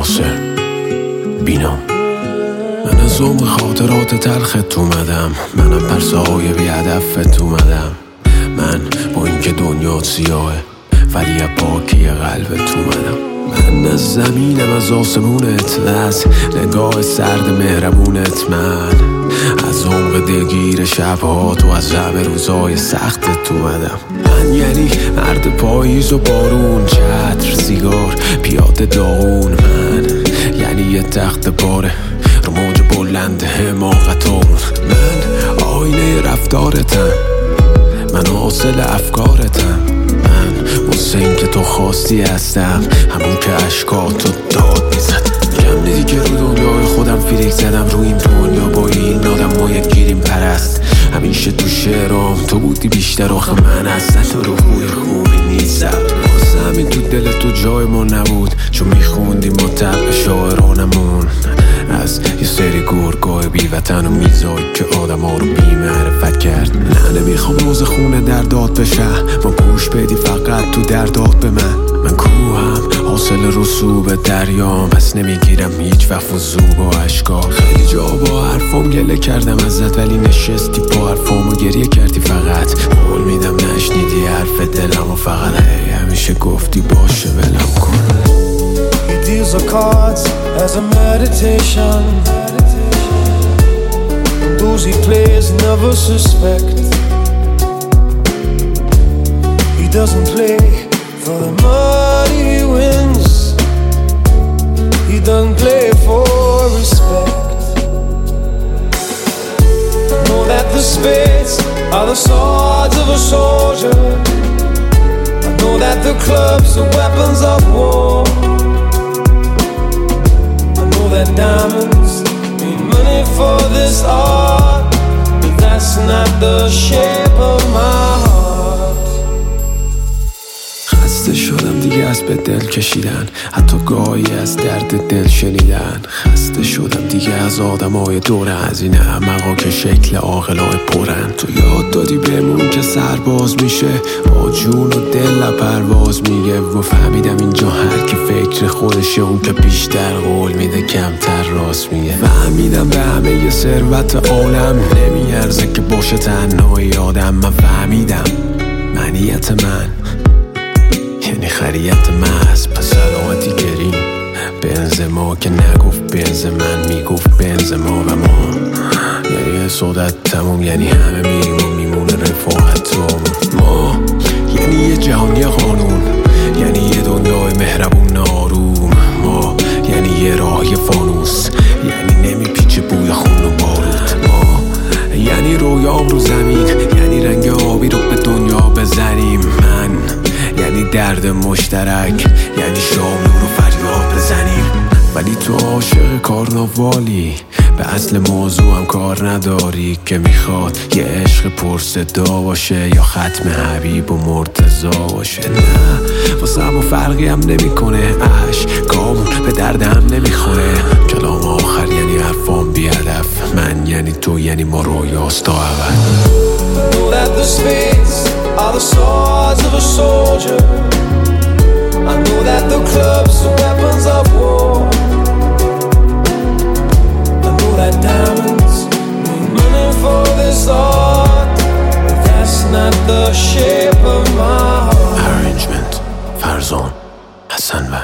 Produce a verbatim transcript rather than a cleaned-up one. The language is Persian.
ناصر بینام. من از عمق خاطرات تلخت اومدم، منم پرسه های بی هدفت اومدم. من با اینکه دنیا سیاهه ولی از پاکی قلبت اومدم. من از زمینم، از آسمونت، از نگاه سرد مهربونت. من از عمق دلگیر شبهات و از همه روزای سختت اومدم. من یعنی مرد پاییز و بارون، چتر، سیگار، پیاده داغون. من یعنی یه تخت پاره رو موج بلند حماقتامون. من آینه رفتارتم، من حاصل افکارتم. من حسین که تو خواستی هستم، همون که عشقاتو داد میزد. میگم دیدی که رو دنیای خودم فیلیک زدم، رو این دنیا با این آدم ما یک گیریم پرست. همیشه تو شعرام تو بودی بیشتر، آخه من اصلا تو رو خوی خوبی نیستم. واسه همین تو دل تو جای ما نبود، چون میخوندیم ما طبع شاعرانمون از یه سری گرگای بی وطن و میزایی که آدم ها رو بی معرفت کرد. نه نمیخوام روز خونه درداد بشه، ما گوش بدی فقط تو درداد به من. من کوهم حاصل رسوب دریام، پس نمیگیرم هیچ وقت فضو با عشقا. خیلی جا با حرفام گله کردم ازت، ولی نشستی با حرفام و گریه کردی فقط. قول میدم نشنیدی حرف دلم و فقط همیشه گفتی باشه ولم کن. He deals the cards as a meditation, and those he plays never suspect. He doesn't play for the money he wins, he doesn't play for respect. I know that the spades are the swords of a soldier, I know that the clubs are weapons of war, that diamonds need money for this art, but that's not the shape of my heart. خسته شدم دیگه از به دل کشیدن، حتی گاهی از درد دل شنیدن. خسته شدم دیگه از آدمای دور از این احمقا که شکل عاقلای پرن. تو یاد دادی بهمون که سرباز میشه با جون و دل پرواز میگه، و فهمیدم اینجا هر کی فکر خودشه، اون که بیشتر قول میده کمتر راست میگه. فهمیدم به همه ثروت عالم نمیارزه که باشه تنهای آدم. من فهمیدم معنیت من یعنی خریت محض، پس علامتی گریم بنز ما که نگفت بنز من، میگفت بنز ما و ما. یعنی حسادت تموم، یعنی همه میریم و میمونه رفاقت ما. یعنی یه جهانی قانون، یعنی یه دنیای مهربون آروم. ما یعنی یه راه یه فانوس، یعنی نمیپیچه بوی خون و بارود. ما یعنی رویام رو زمین، یعنی رنگ آبی رو به دنیا بزنیم. من یعنی درد مشترک، یعنی شام رو فریاد بزنیم. ولی تو عاشق کارناوالی، به اصل موضوع هم کار نداری که میخواد یه عشق پرصدا باشه یا ختم حبیب و مرتضا باشه. نه واسه همون فرقی هم نمیکنه، عشقامون به دردم نمیخوره. کلام آخر یعنی حرفام بی هدف، من یعنی تو یعنی ما رویاست تا ابد. Know that the spades are the swords of a soldier, I know that the clubs are weapons of war, I know that diamonds need money for this art, but that's not the shape of my heart. Arrangement فرزان حسن و